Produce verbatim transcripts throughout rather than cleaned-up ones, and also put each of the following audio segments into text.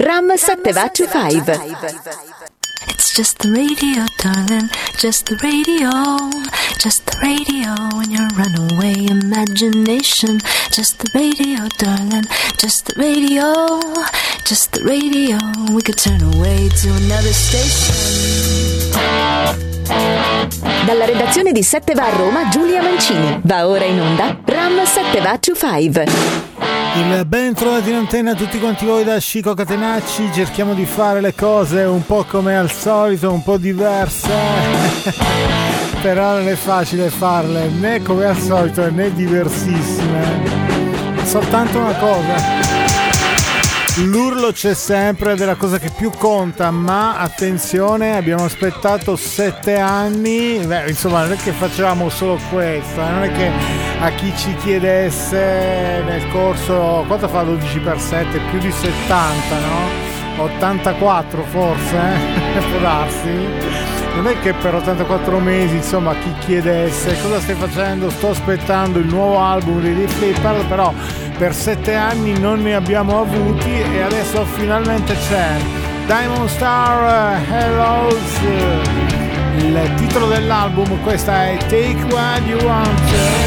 Ram Sattva venticinque. It's just the radio, darling, just the radio, just the radio in your runaway imagination. Just the radio, darling, just the radio, just the radio. We could turn away to another station. Dalla redazione di Setteva a Roma, Giulia Mancini. Va ora in onda Ram Sattva venticinque. Il ben trovati in antenna a tutti quanti voi da Chico Catenacci. Cerchiamo di fare le cose un po' come al solito, un po' diverse. Però non è facile farle né come al solito né diversissime. Soltanto una cosa: l'urlo c'è sempre ed è la cosa che più conta, ma attenzione, abbiamo aspettato sette anni. Beh, insomma, non è che facciamo solo questo, non è che a chi ci chiedesse nel corso, quanto fa dodici per sette? Più di settanta, no? ottantaquattro forse, eh? Può darsi. Non è che per ottantaquattro mesi, insomma, chi chiedesse cosa stai facendo, sto aspettando il nuovo album di Deep Flipper, però per sette anni non ne abbiamo avuti e adesso finalmente c'è Diamond Star Hellos, il titolo dell'album. Questa è Take What You Want,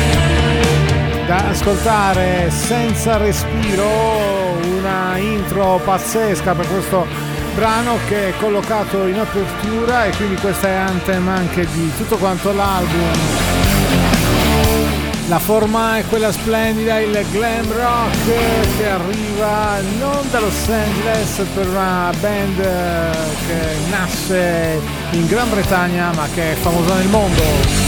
da ascoltare senza respiro, una intro pazzesca per questo brano che è collocato in apertura, e quindi questa è anthem anche di tutto quanto l'album. La forma è quella splendida, il glam rock che arriva non da Los Angeles per una band che nasce in Gran Bretagna ma che è famosa nel mondo.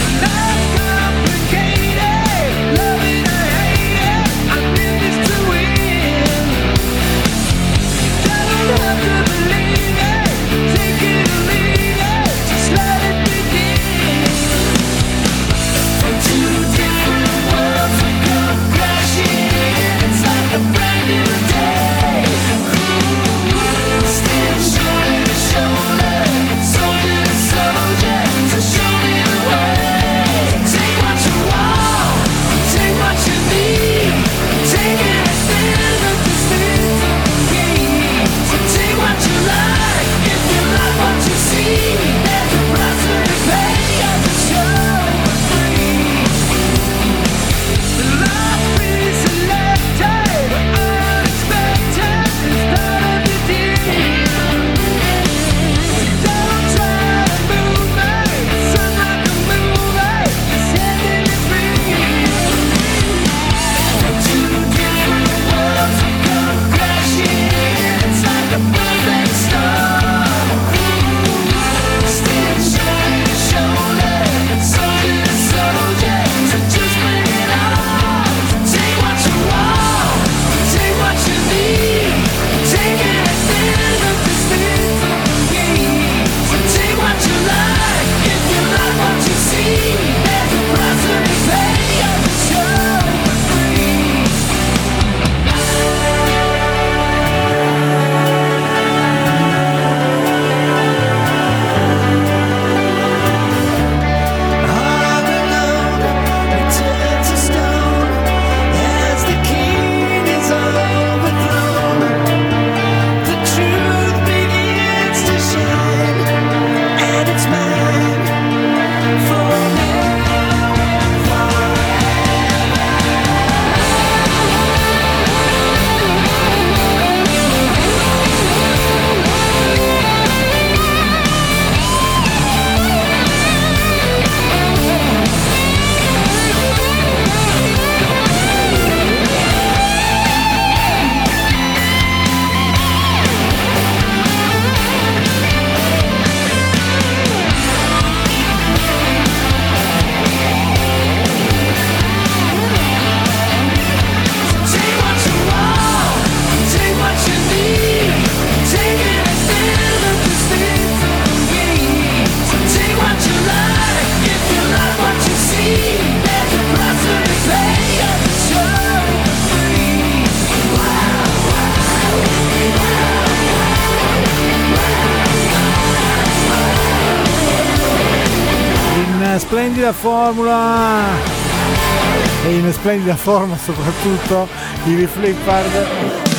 Splendida formula e in splendida forma soprattutto i Flipper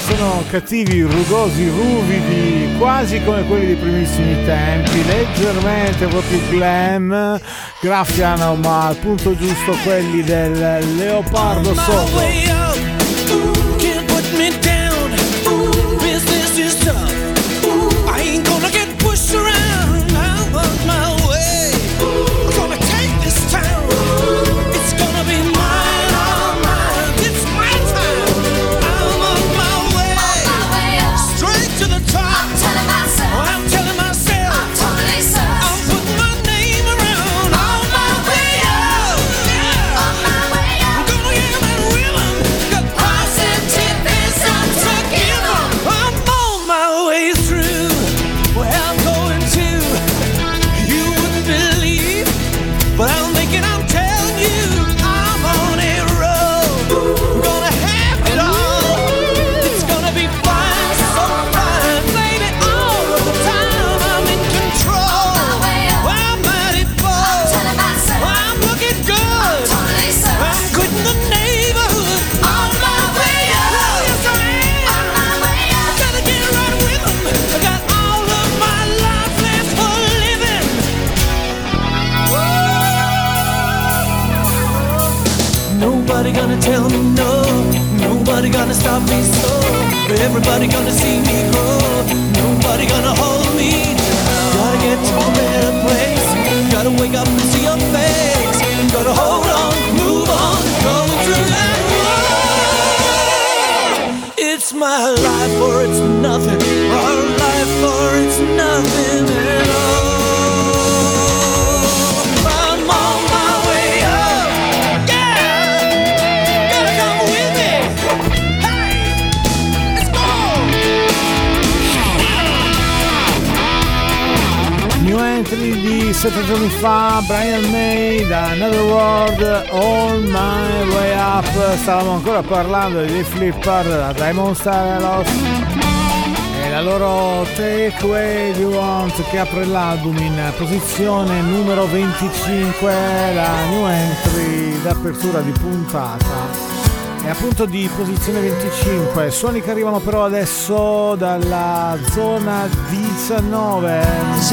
sono cattivi, rugosi, ruvidi, quasi come quelli dei primissimi tempi, leggermente proprio glam, graffiano ma al punto giusto quelli del Leopardo Soco. Nobody gonna tell me no, nobody gonna stop me so, everybody gonna see me grow, nobody gonna hold me down. Gotta get to a better place, gotta wake up and see your face, gotta hold on, move on, go through that road. It's my life or it's nothing, our life or it's nothing at all. Di sette giorni fa, Brian May da Another World, All My Way Up. Stavamo ancora parlando di Flipper da Diamond Star Lost e la loro Take Away You Want, che apre l'album in posizione numero venticinque, la new entry d'apertura di puntata. E appunto di posizione venticinque, suoni che arrivano però adesso dalla zona diciannove.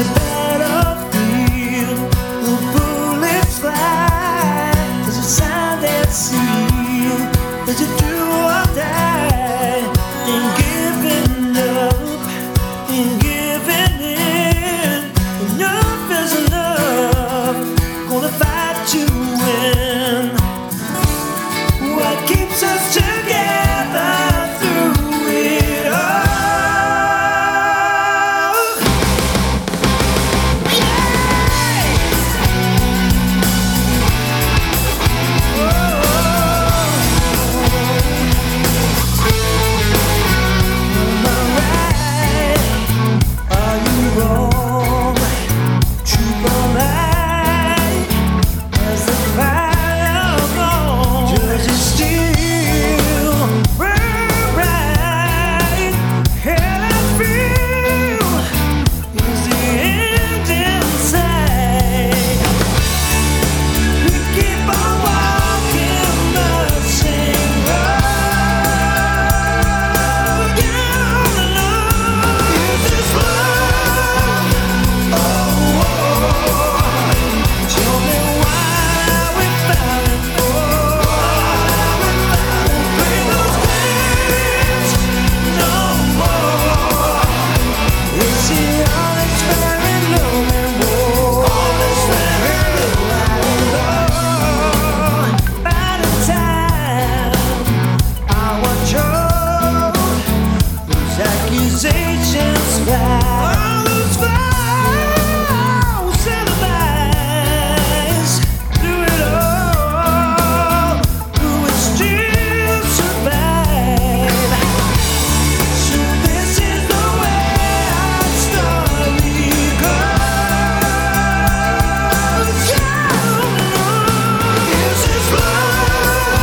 Does it do or die in giving up, in giving in? Enough is enough, gonna fight to win. What keeps us together through it all?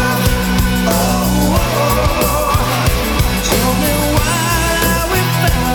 Found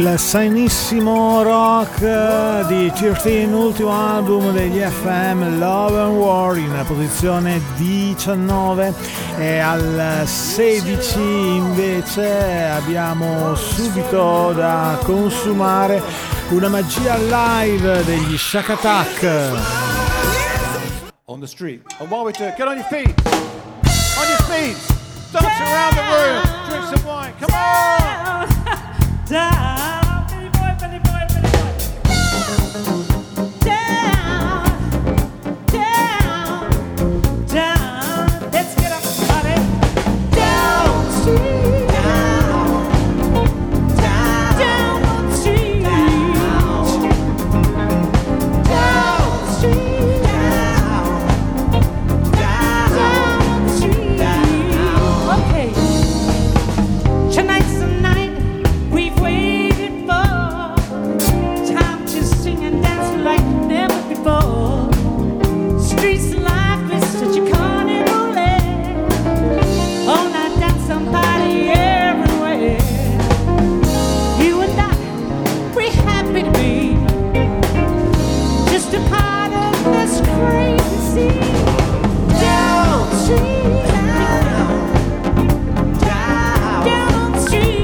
il sanissimo rock di tredici, ultimo album degli F M, Love and War, in posizione diciannove, e al sedici invece abbiamo subito da consumare una magia live degli Shack Attack. On the street, and while we do it, get on your feet, on your feet, dance around the room, drink some wine, come on! Down, Billy boy, Billy boy, Billy boy. Down, down, down. Let's get up, buddy. Down, street, down, down, down, street, down, down, street, down, down, street, down. Okay. Tonight's the night we've waited for, time to sing and dance like never before. Streets alive with such a carnival air, all night dance, somebody everywhere. You and I, we're happy to be just a part of this crazy scene. Down street, down, down, down street.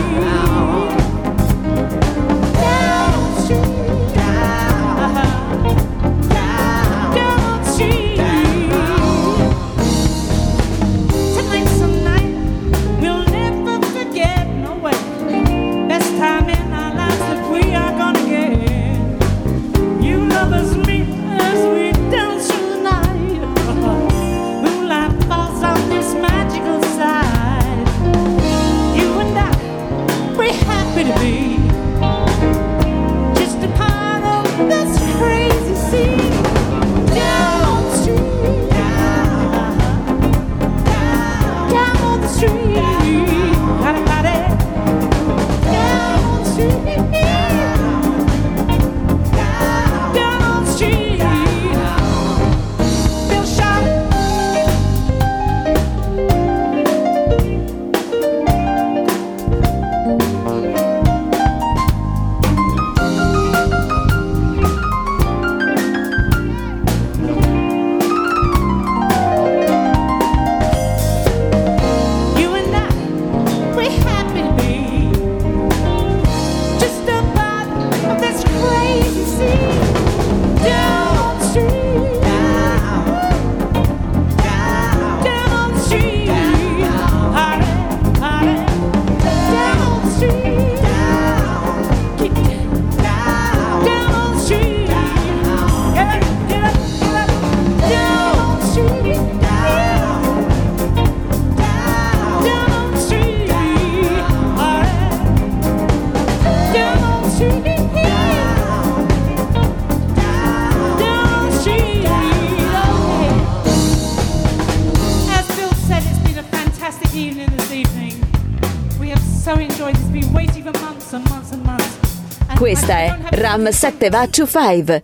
Questa è Ram sette va to cinque.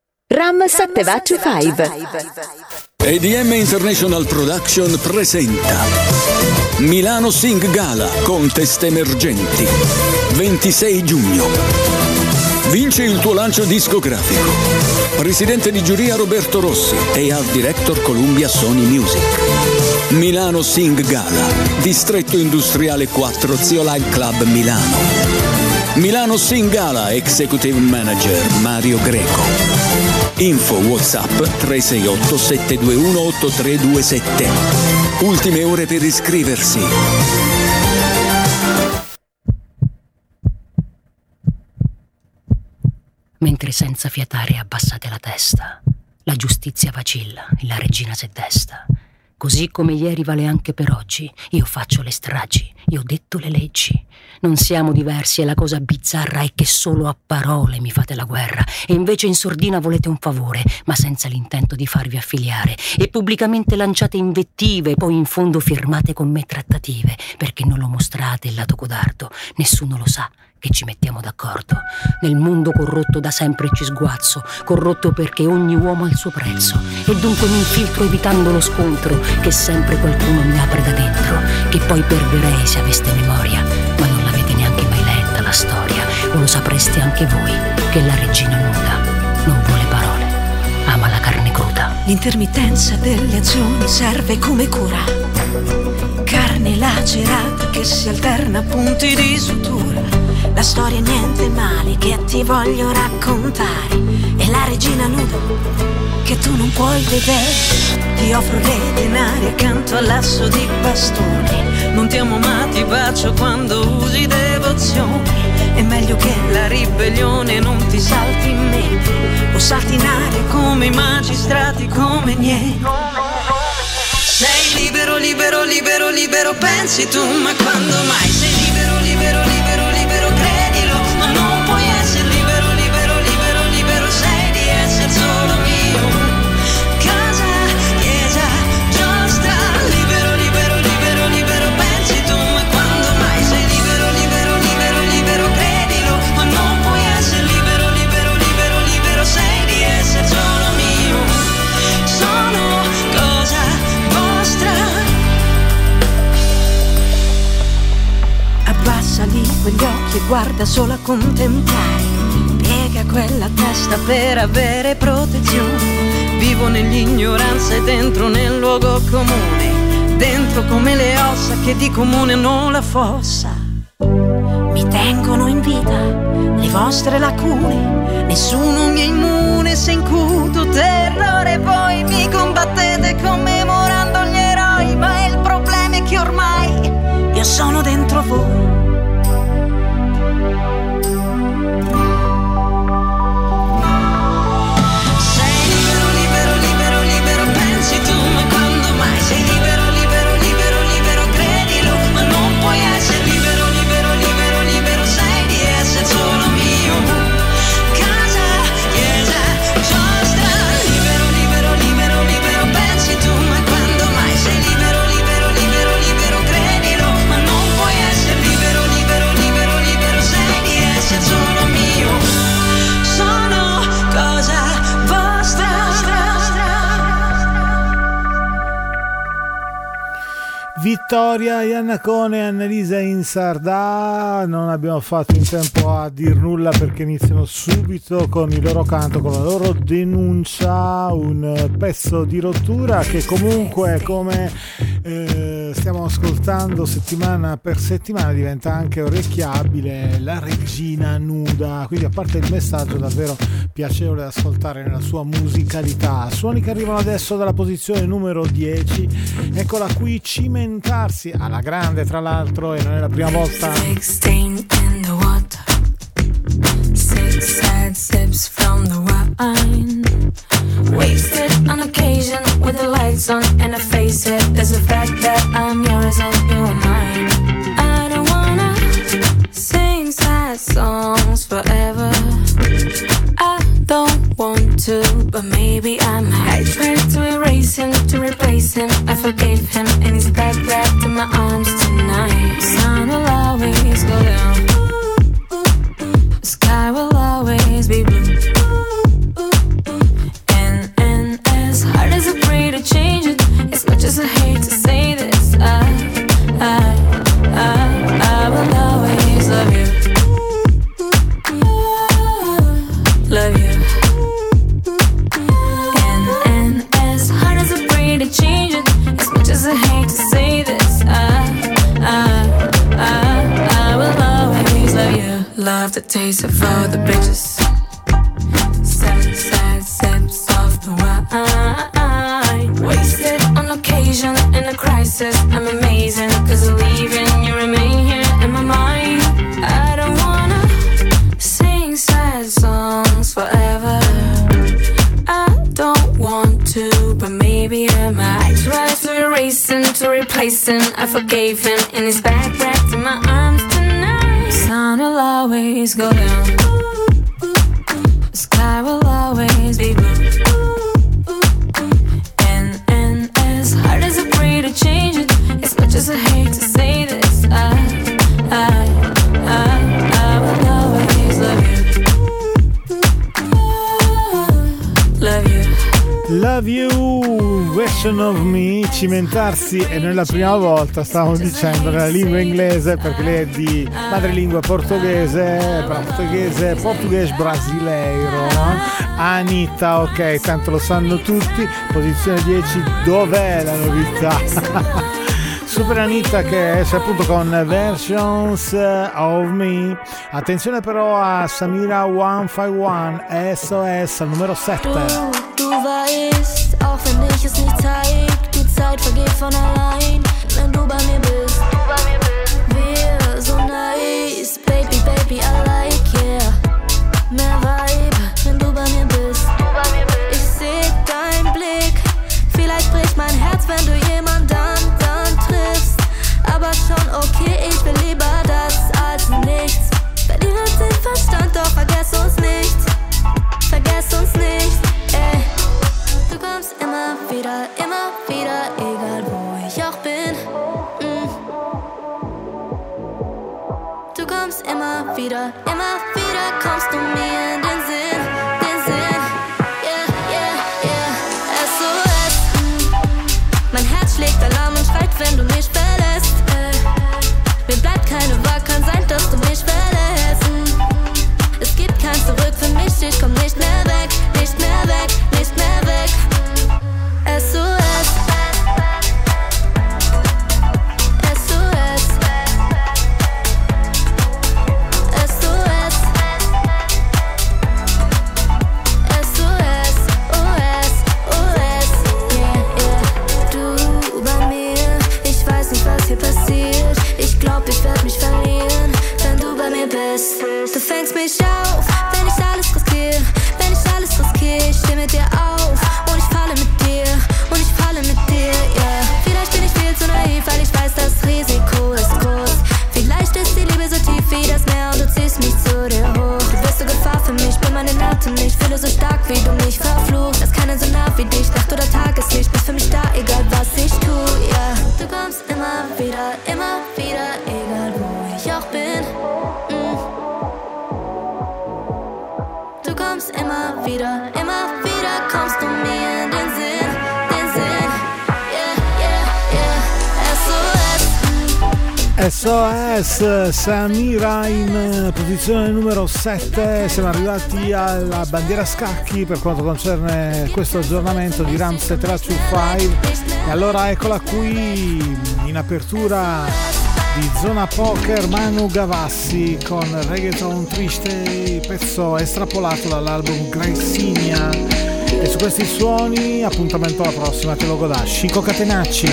Ram sette va to cinque. E D M International Production presenta Milano Sing Gala Contest Emergenti, ventisei giugno. Vince il tuo lancio discografico. Presidente di giuria Roberto Rossi e Art Director Columbia Sony Music. Milano Sing Gala, Distretto Industriale quattro, Zio Live Club Milano. Milano Sing Gala, Executive Manager Mario Greco. Info WhatsApp tre sei otto sette due uno otto tre due sette. Ultime ore per iscriversi. Mentre senza fiatare abbassate la testa, la giustizia vacilla e la regina s'è desta. Così come ieri vale anche per oggi, io faccio le stragi, io ho detto le leggi. Non siamo diversi e la cosa bizzarra è che solo a parole mi fate la guerra e invece in sordina volete un favore, ma senza l'intento di farvi affiliare, e pubblicamente lanciate invettive, poi in fondo firmate con me trattative, perché non lo mostrate il lato codardo, nessuno lo sa che ci mettiamo d'accordo. Nel mondo corrotto da sempre ci sguazzo, corrotto perché ogni uomo ha il suo prezzo, e dunque mi infiltro evitando lo scontro, che sempre qualcuno mi apre da dentro, che poi perderei se aveste memoria, ma non l'avete neanche mai letta la storia. O lo sapreste anche voi che la regina nuda non vuole parole, ama la carne cruda. L'intermittenza delle azioni serve come cura, carne lacerata che si alterna a punti di sutura. La storia è niente male che ti voglio raccontare, è la regina nuda che tu non puoi vedere. Ti offro le denari accanto all'asso di bastoni, non ti amo ma ti bacio quando usi devozioni. È meglio che la ribellione non ti salti in mente, o salti in aria come i magistrati, come niente. Sei libero, libero, libero, libero, pensi tu, ma quando mai sei libero, libero, libero, libero, credilo, ma non puoi essere libero, libero, libero, libero, sei di essere solo mio. Casa, chiesa, giostra, libero, libero, libero, libero, pensi tu, ma quando mai sei libero, libero, libero, libero, credilo, ma non puoi essere libero, libero, libero, libero, sei di essere solo mio. Sono cosa vostra. Abbassali quegli occhi e guarda solo a contemplare, piega quella testa per avere protezione. Vivo nell'ignoranza e dentro nel luogo comune, dentro come le ossa che di comune hanno la fossa. Mi tengono in vita le vostre lacune, nessuno mi è immune se incuto terrore. Voi mi combattete commemorando gli eroi, ma il problema è che ormai io sono dentro voi. Sei libero, libero, libero, libero, pensi tu, ma quando mai sei libero, libero, libero, libero, credilo, ma non puoi essere libero, libero, libero, libero, sei di essere solo mio. Casa, chiesa, giostra, libero, libero, libero, libero, pensi tu, ma quando mai sei libero, libero, libero, libero, credilo, ma non puoi essere libero, libero, libero, libero, sei di essere solo mio. Sono cosa vostra. Vittoria Iannacone e Annalisa Insardà. Non abbiamo fatto in tempo a dir nulla perché iniziano subito con il loro canto, con la loro denuncia, un pezzo di rottura che comunque, come eh, stiamo ascoltando settimana per settimana, diventa anche orecchiabile. La regina nuda, quindi a parte il messaggio davvero piacevole da ascoltare nella sua musicalità. Suoni che arrivano adesso dalla posizione numero dieci, eccola qui cimentarsi alla grande tra l'altro, e non è la prima volta. sixteen in the water, six sad sips from the wine, wasted on occasion with the lights on, and I face it, there's a fact that I'm yours and you're mine. I don't wanna sing sad songs forever, I don't want to, but maybe I might. I tried to erase him, to replace him, I forgave him, and he's back wrapped in my arms tonight. The sun will always go down, the sky will always be blue, and, and as hard as I pray to change it, as much as I hate to say this, I, I, I, I will always love you, love you. To change it, as much as I hate to say this, I, I, I, I will always love you. Love the taste of all the bitches, seven sad sips of the wine, wasted on occasion in a crisis. I'm amazing, cause I'm leaving, you remain here in my mind. I don't wanna sing sad songs forever, I don't want to, but maybe I might. I tried to erase him, to replace him, I forgave him, and he's back wrapped in my arms tonight. The sun will always go down, the sky will always be blue, and, and as hard as I pray to change it, as much as I hate to say this, I, I, I, I will always love you, love you. Love You, Version of Me, cimentarsi, e noi la prima volta stavamo dicendo nella lingua inglese perché lei è di madrelingua portoghese, portoghese, portoghese brasileiro, no? Anitta, ok, tanto lo sanno tutti, posizione dieci, dov'è la novità? Super Anitta che esce appunto con Versions of Me. Attenzione però a Samira centocinquantuno, S O S al numero sette. Du, du weißt, auch wenn ich es nicht zeig, die Zeit vergeht von allein, wenn du bei mir bist. Du bei mir bist. Wir so nice, baby, baby, I like, yeah. Mehr Vibe, wenn du bei mir bist. Du bei mir bist. Ich seh dein Blick, vielleicht bricht mein Herz, wenn du jemand dann, dann triffst. Aber schon okay, ich will lieber das als nichts. Verliere den Verstand, doch vergess uns nicht. Vergess uns nicht, ey. Du kommst immer wieder, immer wieder, egal wo ich auch bin. Mm. Du kommst immer wieder, immer wieder, kommst du mir in den Sinn, den Sinn. Yeah, yeah, yeah. S O S. Mm. Mein Herz schlägt Alarm und schreit, wenn du mich verlässt. Äh. Mir bleibt keine Wahl, kann sein, dass du mich verlässt. Mm. Es gibt kein Zurück für mich, ich komm nicht mehr weg, nicht mehr weg, nicht mehr weg. S O S. S O S. S O S. S O S. O S. O S. Yeah, yeah. Du bei mir, ich weiß nicht, was hier passiert. Ich glaub, ich werd mich verlieren, wenn du bei mir bist. Du fängst mich auf, wenn ich alles riskiere, wenn ich alles riskiere. Ich steh mit dir auf und ich falle mit dir, und ich falle mit dir, yeah. Vielleicht bin ich viel zu naiv, weil ich weiß, das Risiko ist groß. Vielleicht ist die Liebe so tief wie das Meer und du ziehst mich zu dir hoch. Du bist so Gefahr für mich, bin meine Atem nicht. Fühle so stark, wie du mich verfluchst. Dass keiner so nah wie dich, Nacht oder Tageslicht. Bist für mich da, egal was ich tu, yeah. Du kommst immer wieder, immer wieder, egal wo ich auch bin. Mm. Du kommst immer wieder, immer wieder, kommst du mir in den Sinn, den Sinn. Yeah, yeah, yeah. S O S. S O S, Samira in posizione numero sette. Siamo arrivati alla bandiera scacchi per quanto concerne questo aggiornamento di Ram sette venticinque. E allora eccola qui in apertura di Zona Poker, Manu Gavassi con Reggaeton Triste, pezzo estrapolato dall'album Gracinia. E su questi suoni appuntamento alla prossima, te lo godà Chico Catenacci.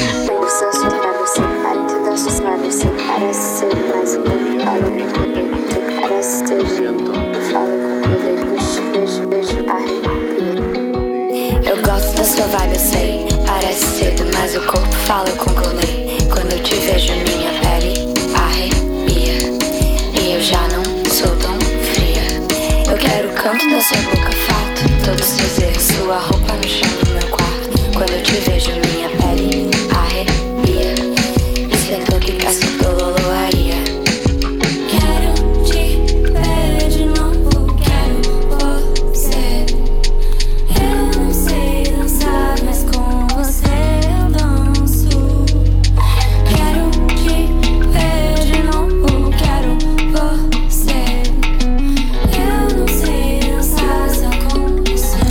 Eu gosto da sua vibe, eu sei. Parece cedo, mas o corpo fala com que eu dei. Quando eu te vejo, minha pele arrepia. E eu já não sou tão fria. Eu quero o canto da sua boca, fato. Todos os seus erros, sua roupa no chão do meu quarto. Quando eu te vejo, minha pele arrepia. E siento que casi todo lo haría. Quero te ver de novo, quero você. Eu não sei dançar, mas com você eu danço. Quero te ver de novo, quero você. Eu não sei dançar só com você.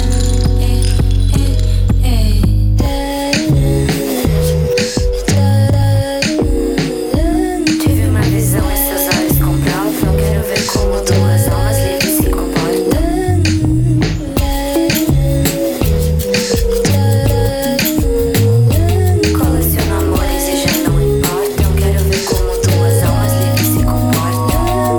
Eh, eh, eh. Tive uma visão em seus olhos comprados. Não quero ver como duas almas livres se comportam. Coleciono amores e já não importa. Não quero ver como duas almas livres se comportam.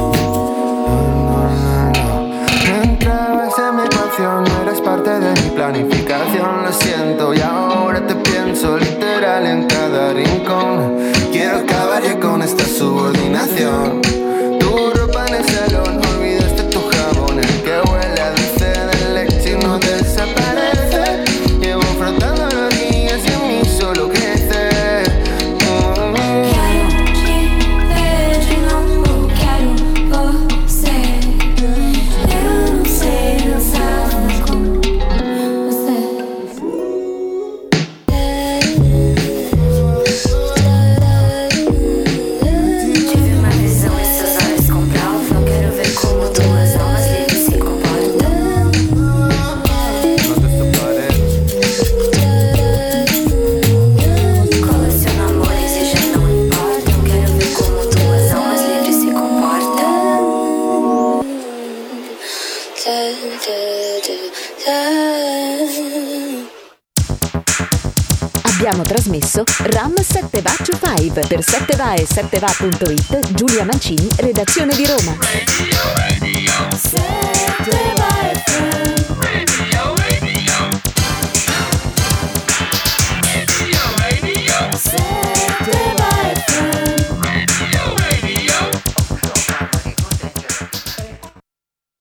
Entrabas en mi ecuación, no eres parte de mi planificación. Lo siento y ahora te pienso literal en cada rincón. Quiero acabar ya con esta subordinación. Tu ropa en el salón, olvidaste tu jabón. El que huele a dulce de leche y no desaparece. Llevo frotando los días y en mí solo crece. Mm. Quero te ver de novo, quero você. Eu não sei dançar com você. Abbiamo trasmesso Ram sette Va to cinque per sette va e sette va punto it. Giulia Mancini, redazione di Roma. Radio, radio.